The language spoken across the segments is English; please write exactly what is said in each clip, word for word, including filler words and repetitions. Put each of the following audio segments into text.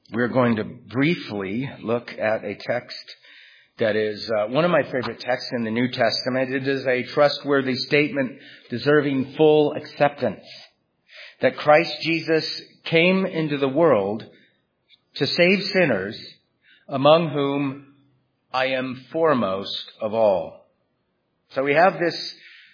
We're going to briefly look at a text that is uh, one of my favorite texts in the New Testament. It is a trustworthy statement deserving full acceptance. That Christ Jesus came into the world to save sinners, among whom I am foremost of all. So we have this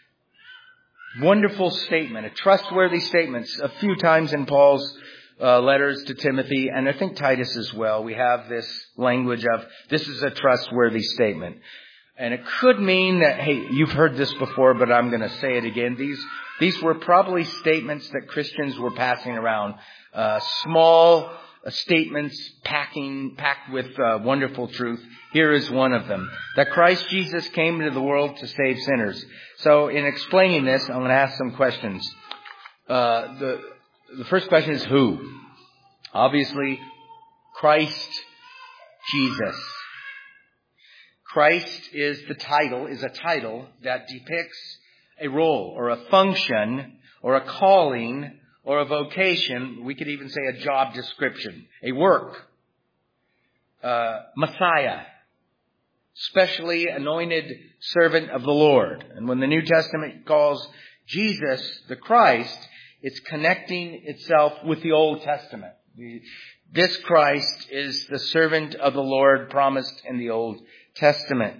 wonderful statement, a trustworthy statement, a few times in Paul's uh, letters to Timothy, and I think Titus as well. We have this language of, this is a trustworthy statement. And it could mean that, hey, you've heard this before, but I'm going to say it again. These these were probably statements that Christians were passing around. Uh, small uh, statements packing, packed with uh, wonderful truth. Here is one of them. That Christ Jesus came into the world to save sinners. So in explaining this, I'm going to ask some questions. Uh, the, the first question is who? Obviously, Christ Jesus. Christ is the title, is a title that depicts a role or a function or a calling or a vocation. We could even say a job description, a work. Uh, Messiah, specially anointed servant of the Lord. And when the New Testament calls Jesus the Christ, it's connecting itself with the Old Testament. This Christ is the servant of the Lord promised in the Old Testament.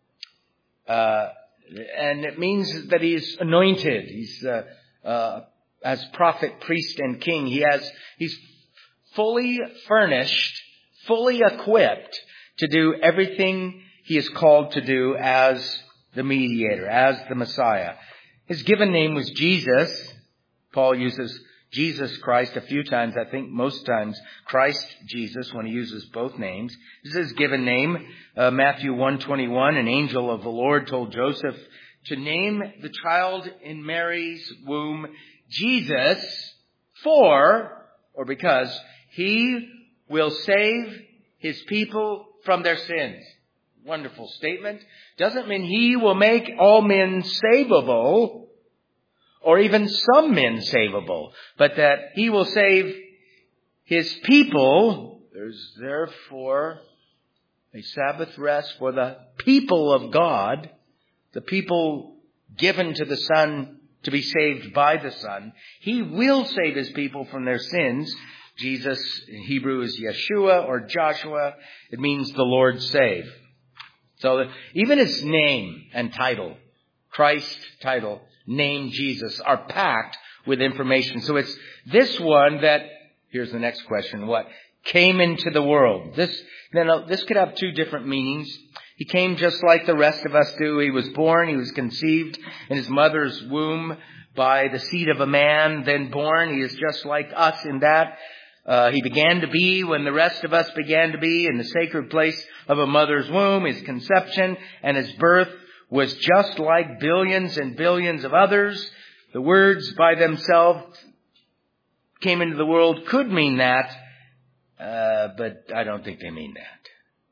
Uh, and it means that he is anointed. He's, uh, uh, as prophet, priest, and king. He has, he's fully furnished, fully equipped to do everything he is called to do as the mediator, as the Messiah. His given name was Jesus. Paul uses Jesus Christ a few times, I think most times Christ Jesus when he uses both names. This is his given name. Uh, Matthew one twenty-one, an angel of the Lord told Joseph to name the child in Mary's womb Jesus for, or because, he will save his people from their sins. Wonderful statement. Doesn't mean he will make all men savable, or even some men savable, but that he will save his people. There's therefore a Sabbath rest for the people of God, the people given to the Son to be saved by the Son. He will save his people from their sins. Jesus in Hebrew is Yeshua or Joshua. It means the Lord save. So even his name and title, Christ title, name Jesus, are packed with information. So it's this one that, here's the next question, what? Came into the world. This, then this could have two different meanings. He came just like the rest of us do. He was born, he was conceived in his mother's womb by the seed of a man, then born. He is just like us in that. Uh, he began to be when the rest of us began to be in the sacred place of a mother's womb. His conception and his birth was just like billions and billions of others. The words by themselves came into the world could mean that, uh, but I don't think they mean that.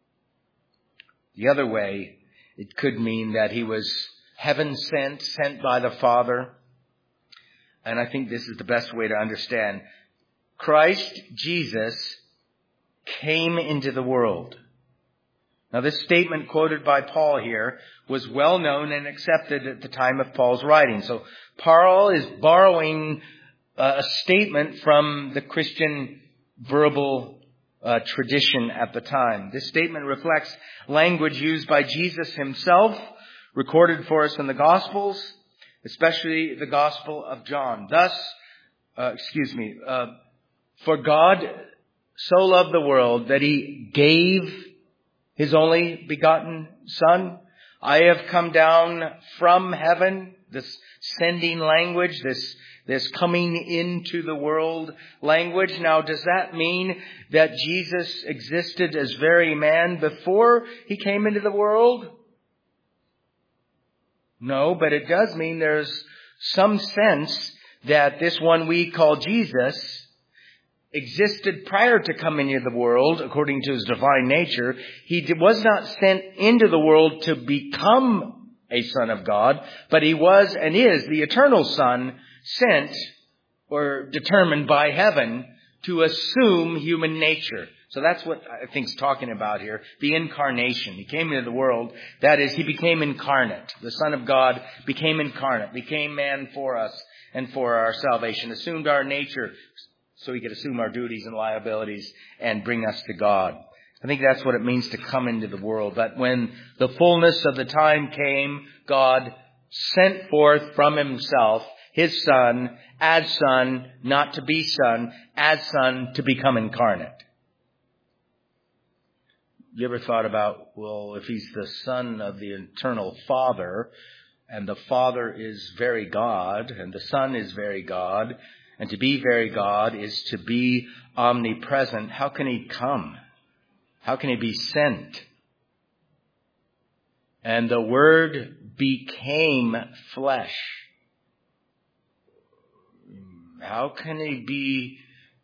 The other way, it could mean that he was heaven sent, sent by the Father. And I think this is the best way to understand. Christ Jesus came into the world. Now, this statement quoted by Paul here was well known and accepted at the time of Paul's writing. So Paul is borrowing uh, a statement from the Christian verbal uh, tradition at the time. This statement reflects language used by Jesus himself, recorded for us in the Gospels, especially the Gospel of John. Thus, uh, excuse me, uh, for God so loved the world that he gave his only begotten Son. I have come down from heaven. This sending language, this, this coming into the world language. Now, does that mean that Jesus existed as very man before he came into the world? No, but it does mean there's some sense that this one we call Jesus existed prior to coming into the world, according to his divine nature. He was not sent into the world to become a son of God, but he was and is the eternal Son, sent or determined by heaven to assume human nature. So that's what I think he's talking about here. The incarnation. He came into the world. That is, he became incarnate. The Son of God became incarnate, became man for us and for our salvation, assumed our nature so he could assume our duties and liabilities and bring us to God. I think that's what it means to come into the world. That when the fullness of the time came, God sent forth from himself his Son, as Son, not to be Son, as Son, to become incarnate. You ever thought about, well, if he's the Son of the eternal Father, and the Father is very God, and the Son is very God, and to be very God is to be omnipresent, how can he come? How can he be sent? And the Word became flesh. How can he be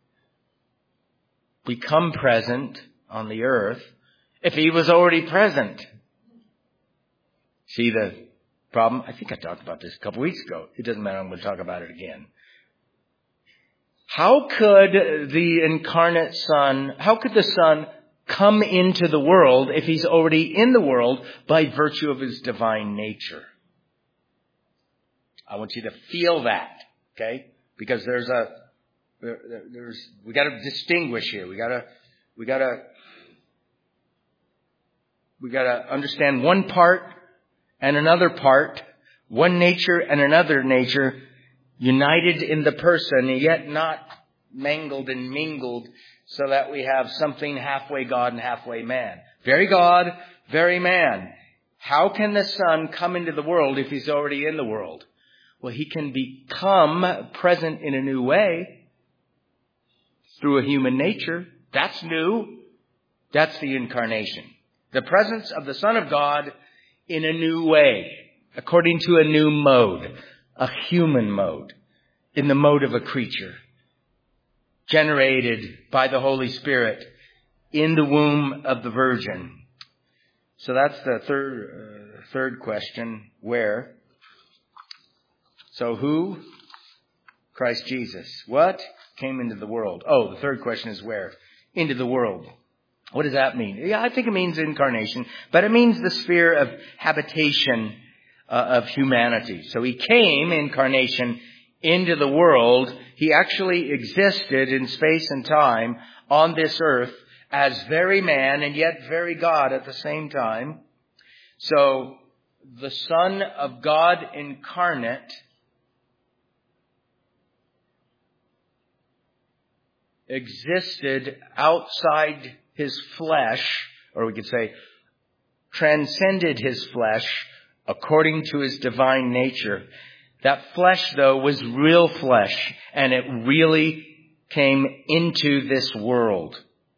become present on the earth if he was already present? See the problem? I think I talked about this a couple weeks ago. It doesn't matter. I'm going to talk about it again. How could the incarnate Son, how could the Son come into the world if he's already in the world by virtue of his divine nature? I want you to feel that, okay? Because there's a, there, there's, we got to distinguish here. We got to, we got to, we got to understand one part and another part, one nature and another nature, united in the person, yet not mangled and mingled, so that we have something halfway God and halfway man. Very God, very man. How can the Son come into the world if he's already in the world? Well, he can become present in a new way through a human nature. That's new. That's the incarnation. The presence of the Son of God in a new way, according to a new mode, a human mode, in the mode of a creature, generated by the Holy Spirit in the womb of the Virgin. So that's the third, uh, third question. Where? So who? Christ Jesus. What? Came into the world. Oh, the third question is where? Into the world. What does that mean? Yeah, I think it means incarnation, but it means the sphere of habitation uh, of humanity. So he came, incarnation, into the world. He actually existed in space and time on this earth as very man and yet very God at the same time. So the Son of God incarnate existed outside his flesh, or we could say transcended his flesh according to his divine nature. That flesh, though, was real flesh, and it really came into this world.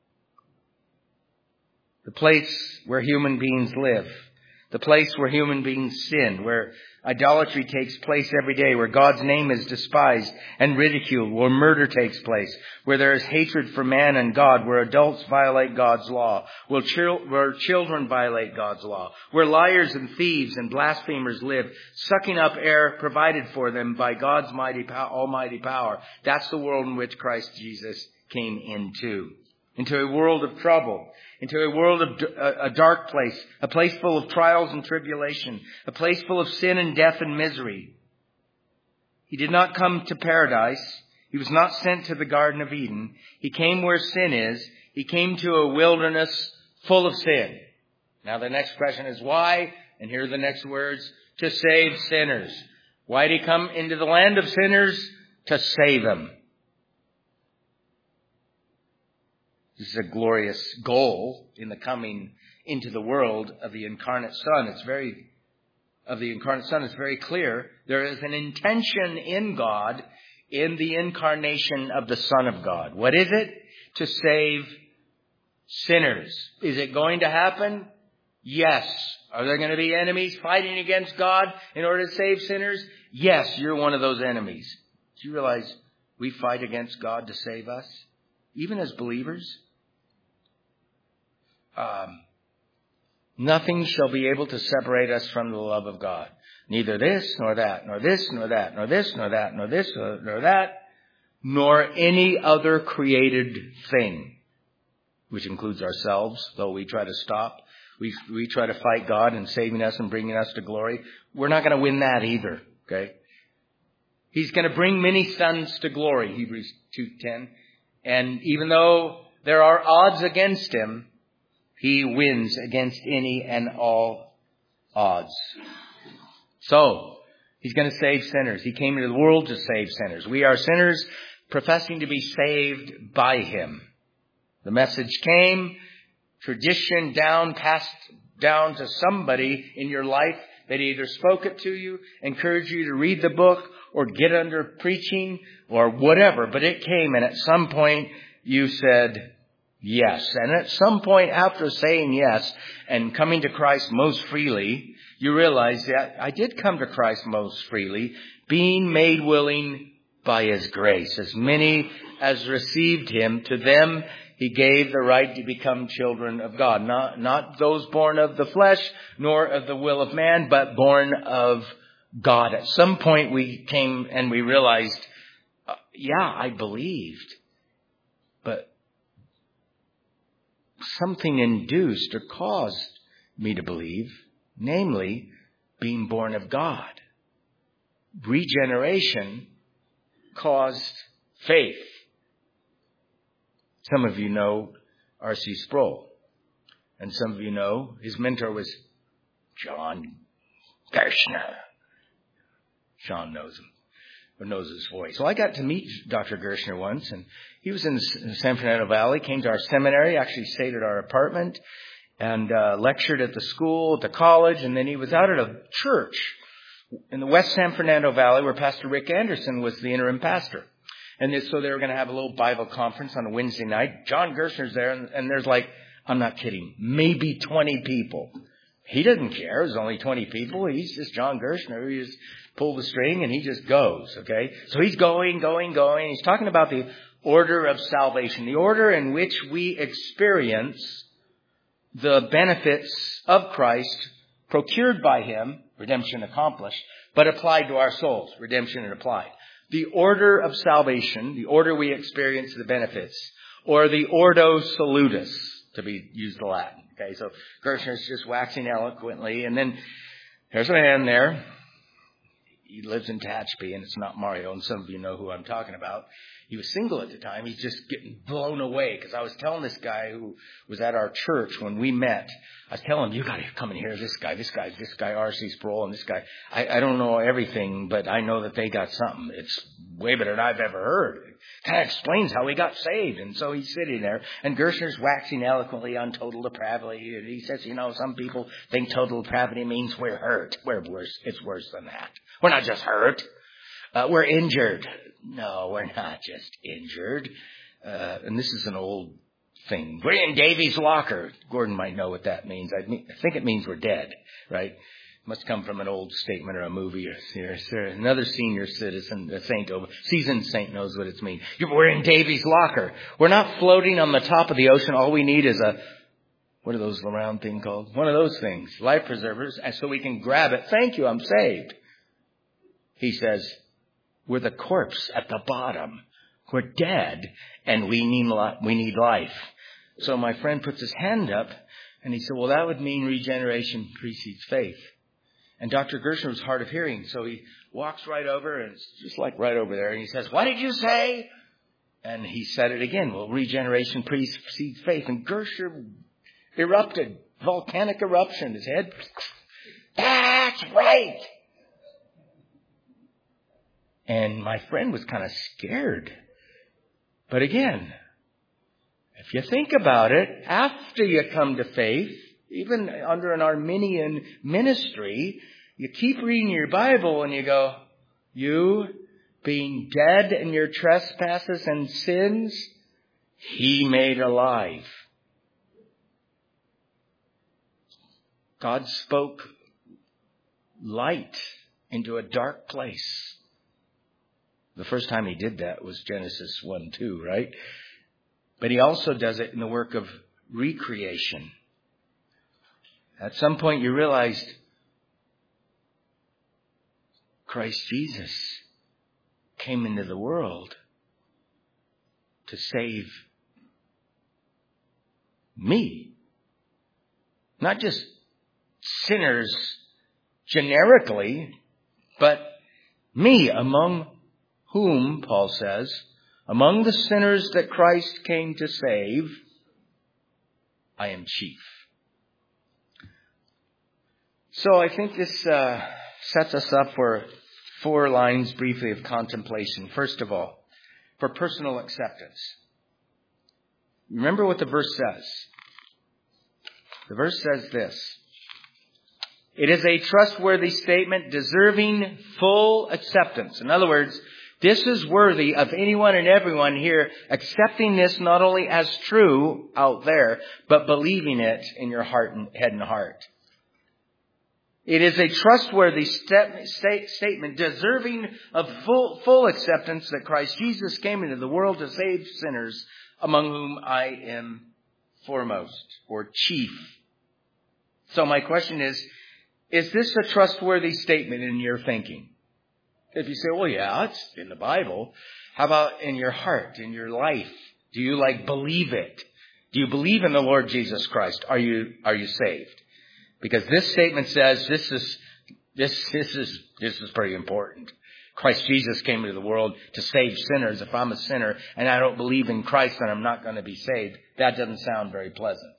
The place where human beings live. The place where human beings sin, where idolatry takes place every day, where God's name is despised and ridiculed, where murder takes place, where there is hatred for man and God, where adults violate God's law, where, chil- where children violate God's law, where liars and thieves and blasphemers live, sucking up air provided for them by God's mighty, almighty power. That's the world in which Christ Jesus came into. Into a world of trouble, into a world of a dark place, a place full of trials and tribulation, a place full of sin and death and misery. He did not come to paradise. He was not sent to the Garden of Eden. He came where sin is. He came to a wilderness full of sin. Now the next question is why? And here are the next words. To save sinners. Why did he come into the land of sinners? To save them. This is a glorious goal in the coming into the world of the incarnate Son. It's very, of the incarnate Son, it's very clear. There is an intention in God in the incarnation of the Son of God. What is it? To save sinners. Is it going to happen? Yes. Are there going to be enemies fighting against God in order to save sinners? Yes, you're one of those enemies. Do you realize we fight against God to save us? Even as believers? Um, nothing shall be able to separate us from the love of God. Neither this, nor that, nor this, nor that, nor this, nor that, nor this, nor, nor that. nor any other created thing, which includes ourselves, though we try to stop. We, we try to fight God in saving us and bringing us to glory. We're not going to win that either, okay? He's going to bring many sons to glory, Hebrews two ten. And even though there are odds against him, he wins against any and all odds. So, he's going to save sinners. He came into the world to save sinners. We are sinners professing to be saved by him. The message came, tradition down, passed down to somebody in your life that either spoke it to you, encouraged you to read the book, or get under preaching, or whatever. But it came, and at some point you said yes. And at some point after saying yes and coming to Christ most freely, you realize that I did come to Christ most freely, being made willing by his grace. As many as received him, to them he gave the right to become children of God. Not, not those born of the flesh, nor of the will of man, but born of God. At some point we came and we realized, uh, yeah, I believed. But something induced or caused me to believe, namely being born of God. Regeneration caused faith. Some of you know R C Sproul. And some of you know his mentor was John Gershner. Sean knows him, or knows his voice. So I got to meet Doctor Gershner once, and he was in the San Fernando Valley, came to our seminary, actually stayed at our apartment, and uh, lectured at the school, at the college, and then he was out at a church in the West San Fernando Valley where Pastor Rick Anderson was the interim pastor. And so they were going to have a little Bible conference on a Wednesday night. John Gershner's there, and, and there's like, I'm not kidding, maybe twenty people. He doesn't care. There's only twenty people. He's just John Gershner. He just pull the string and he just goes, okay? So he's going, going, going. He's talking about the order of salvation, the order in which we experience the benefits of Christ procured by him, redemption accomplished, but applied to our souls, redemption and applied. The order of salvation, the order we experience the benefits, or the ordo salutis, to be used the Latin. Okay, so Gershner's just waxing eloquently, and then there's a man there. He lives in Tehachapi, and it's not Mario, and some of you know who I'm talking about. He was single at the time. He's just getting blown away, because I was telling this guy who was at our church when we met, I was telling him, you got to come and hear this guy, this guy, this guy, R C Sproul, and this guy. I, I don't know everything, but I know that they got something. It's way better than I've ever heard. It kind of explains how he got saved. And so he's sitting there, and Gershner's waxing eloquently on total depravity. And he says, you know, some people think total depravity means we're hurt. We're worse. It's worse than that. We're not just hurt. Uh, we're injured. No, we're not just injured. Uh, and this is an old thing. We're in Davy's locker. Gordon might know what that means. I, mean, I think it means we're dead, right? Must come from an old statement or a movie or, or, or another senior citizen, a saint, a seasoned saint knows what it means. We're in Davy's locker. We're not floating on the top of the ocean. All we need is a, what are those round thing called? One of those things, life preservers, and so we can grab it. Thank you, I'm saved. He says, we're the corpse at the bottom. We're dead, and we need we need life. So my friend puts his hand up, and he said, well, that would mean regeneration precedes faith. And Doctor Gershner was hard of hearing, so he walks right over, and it's just like right over there, and he says, what did you say? And he said it again, well, regeneration precedes faith. And Gershner erupted, volcanic eruption, his head, that's right. And my friend was kind of scared. But again, if you think about it, after you come to faith, even under an Arminian ministry, you keep reading your Bible and you go, you being dead in your trespasses and sins, he made alive. God spoke light into a dark place. The first time he did that was Genesis one two, right? But he also does it in the work of recreation. At some point you realized Christ Jesus came into the world to save me. Not just sinners generically, but me, among whom, Paul says, among the sinners that Christ came to save, I am chief. So I think this uh, sets us up for four lines briefly of contemplation. First of all, for personal acceptance. Remember what the verse says. The verse says this. It is a trustworthy statement deserving full acceptance. In other words, this is worthy of anyone and everyone here accepting this not only as true out there, but believing it in your heart and head and heart. It is a trustworthy st- st- statement deserving of full, full acceptance that Christ Jesus came into the world to save sinners, among whom I am foremost or chief. So my question is, is this a trustworthy statement in your thinking? If you say, well, yeah, it's in the Bible. How about in your heart, in your life? Do you like believe it? Do you believe in the Lord Jesus Christ? Are you, are you saved? Because this statement says this is, this, this is, this is pretty important. Christ Jesus came into the world to save sinners. If I'm a sinner and I don't believe in Christ, then I'm not going to be saved. That doesn't sound very pleasant.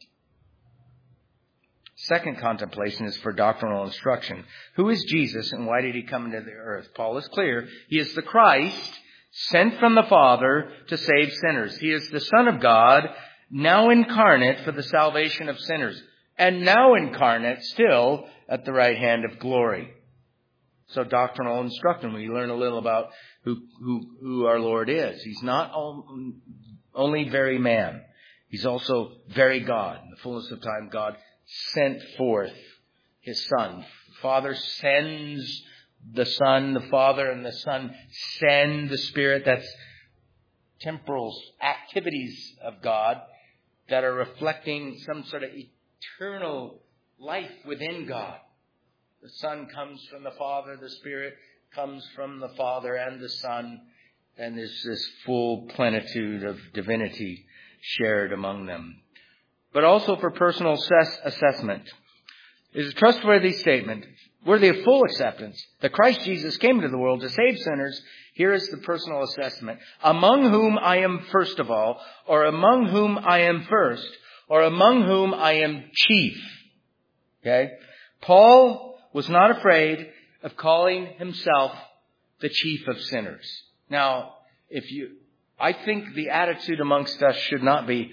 Second contemplation is for doctrinal instruction. Who is Jesus and why did he come into the earth? Paul is clear. He is the Christ sent from the Father to save sinners. He is the Son of God, now incarnate for the salvation of sinners. And now incarnate still at the right hand of glory. So doctrinal instruction, we learn a little about who, who, who our Lord is. He's not only very man. He's also very God. In the fullness of time, God sent forth his Son. The Father sends the Son. The Father and the Son send the Spirit. That's temporal activities of God that are reflecting some sort of eternal life within God. The Son comes from the Father. The Spirit comes from the Father and the Son. And there's this full plenitude of divinity shared among them. But also for personal assess- assessment. It is a trustworthy statement, worthy of full acceptance, that Christ Jesus came into the world to save sinners. Here is the personal assessment. Among whom I am first of all, or among whom I am first, or among whom I am chief. Okay? Paul was not afraid of calling himself the chief of sinners. Now, if you, I think the attitude amongst us should not be,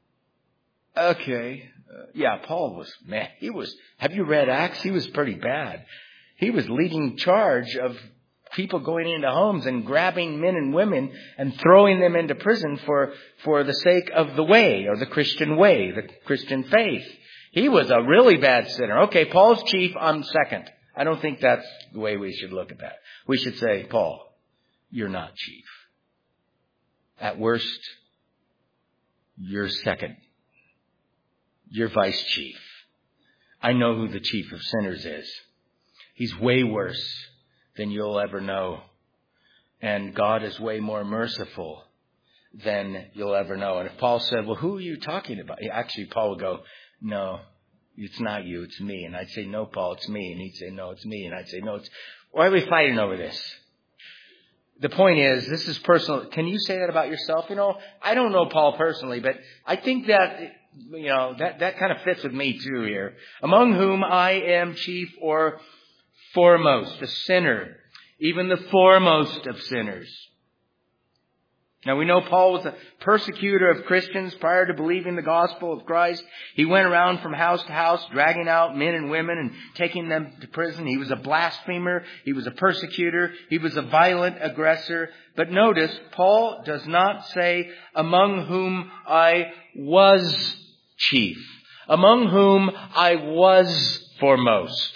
okay, uh, yeah, Paul was, man, he was, have you read Acts? He was pretty bad. He was leading charge of people going into homes and grabbing men and women and throwing them into prison for, for the sake of the way, or the Christian way, the Christian faith. He was a really bad sinner. Okay, Paul's chief, I'm second. I don't think that's the way we should look at that. We should say, Paul, you're not chief. At worst, you're second. You're vice chief. I know who the chief of sinners is. He's way worse than you'll ever know. And God is way more merciful than you'll ever know. And if Paul said, well, who are you talking about? Actually, Paul would go, no, it's not you, it's me. And I'd say, no, Paul, it's me. And he'd say, no, it's me. And I'd say, no, it's, why are we fighting over this? The point is, this is personal. Can you say that about yourself? You know, I don't know Paul personally, but I think that, you know, that, that kind of fits with me too here. Among whom I am chief or foremost, a sinner, even the foremost of sinners. Now we know Paul was a persecutor of Christians prior to believing the gospel of Christ. He went around from house to house, dragging out men and women and taking them to prison. He was a blasphemer. He was a persecutor. He was a violent aggressor. But notice, Paul does not say, among whom I was chief, among whom I was foremost.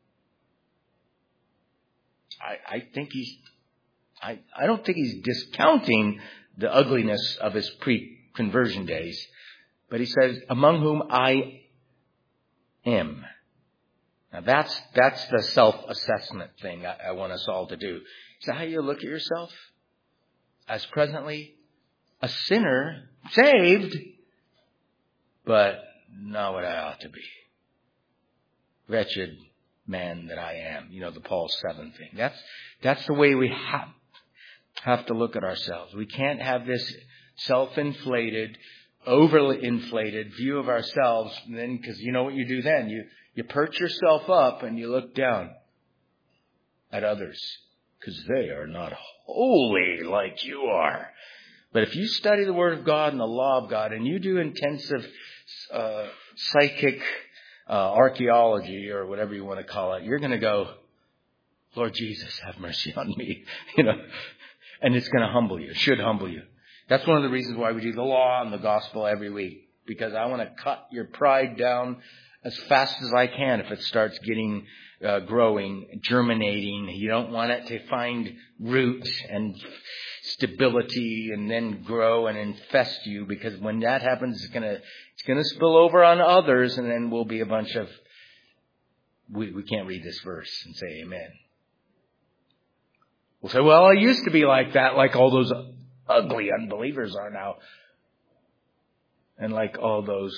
I, I think he's I, I don't think he's discounting the ugliness of his pre-conversion days. But he says, among whom I am. Now that's, that's the self-assessment thing I, I want us all to do. Is that how you look at yourself? As presently a sinner, saved, but not what I ought to be. Wretched man that I am. You know, the Paul seven thing. That's, that's the way we have, have to look at ourselves. We can't have this self-inflated, overly inflated view of ourselves. And then, because you know what you do then? You, you perch yourself up and you look down at others because they are not holy like you are. But if you study the Word of God and the law of God and you do intensive uh, psychic uh, archaeology or whatever you want to call it, you're going to go, Lord Jesus, have mercy on me. You know, and it's going to humble you. It should humble you. That's one of the reasons why we do the law and the gospel every week, because I want to cut your pride down as fast as I can if it starts getting uh, growing, germinating. You don't want it to find root and stability and then grow and infest you, because when that happens, it's gonna it's gonna spill over on others, and then we'll be a bunch of we we can't read this verse and say amen. We'll say, well, I used to be like that, like all those ugly unbelievers are now, and like all those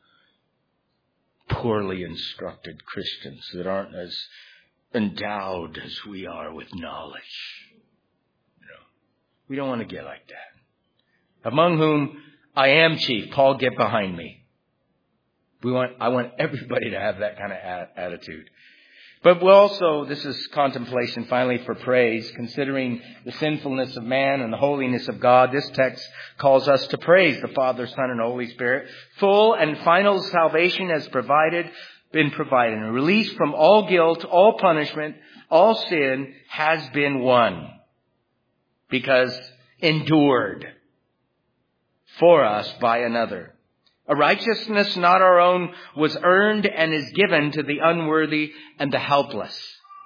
poorly instructed Christians that aren't as endowed as we are with knowledge. You know, we don't want to get like that. Among whom I am chief. Paul, get behind me. We want, I want everybody to have that kind of a- attitude. But we also, this is contemplation finally for praise, considering the sinfulness of man and the holiness of God. This text calls us to praise the Father, Son, and Holy Spirit. Full and final salvation has provided, been provided. And release from all guilt, all punishment, all sin has been won. Because endured for us by another. A righteousness not our own was earned and is given to the unworthy and the helpless.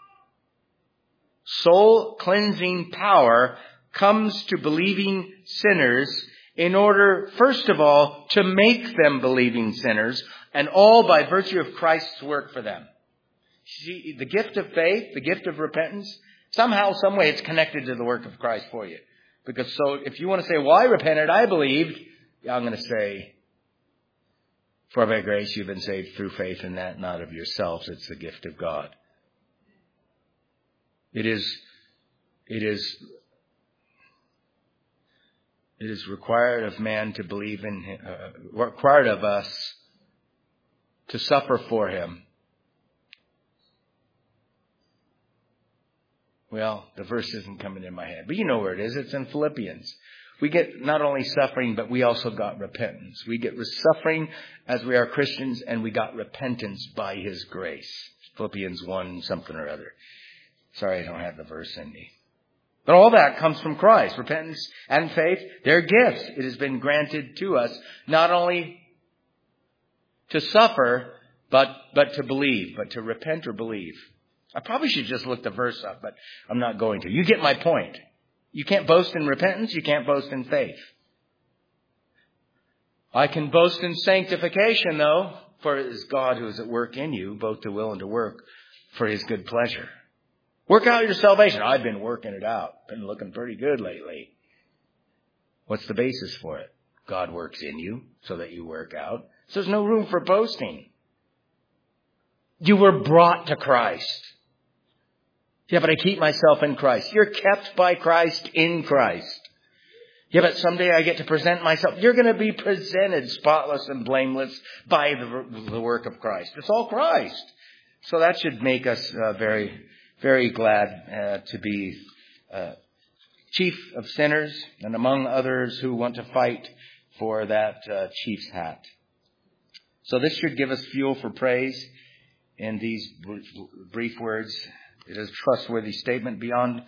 Soul cleansing power comes to believing sinners in order, first of all, to make them believing sinners, and all by virtue of Christ's work for them. See, the gift of faith, the gift of repentance, somehow, some way it's connected to the work of Christ for you. Because so if you want to say, well, I repented, I believed, I'm going to say, for by grace you've been saved through faith, and that not of yourselves. It's the gift of God. It is, it is, it is required of man to believe in him, uh, required of us to suffer for him. Well, the verse isn't coming in my head, but you know where it is. It's in Philippians. We get not only suffering, but we also got repentance. We get suffering as we are Christians, and we got repentance by His grace. Philippians one something or other. Sorry, I don't have the verse in me. But all that comes from Christ. Repentance and faith, they're gifts. It has been granted to us, not only to suffer, but, but to believe, but to repent or believe. I probably should just look the verse up, but I'm not going to. You get my point. You can't boast in repentance. You can't boast in faith. I can boast in sanctification, though, for it is God who is at work in you, both to will and to work for His good pleasure. Work out your salvation. I've been working it out. Been looking pretty good lately. What's the basis for it? God works in you so that you work out. So there's no room for boasting. You were brought to Christ. Yeah, but I keep myself in Christ. You're kept by Christ in Christ. Yeah, but someday I get to present myself. You're going to be presented spotless and blameless by the, the work of Christ. It's all Christ. So that should make us uh, very, very glad uh, to be uh, chief of sinners, and among others who want to fight for that uh, chief's hat. So this should give us fuel for praise in these brief words. It is a trustworthy statement beyond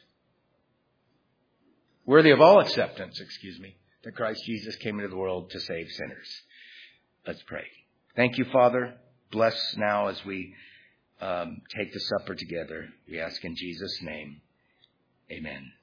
worthy of all acceptance, excuse me, that Christ Jesus came into the world to save sinners. Let's pray. Thank you, Father. Bless now as we um, take the supper together. We ask in Jesus' name. Amen.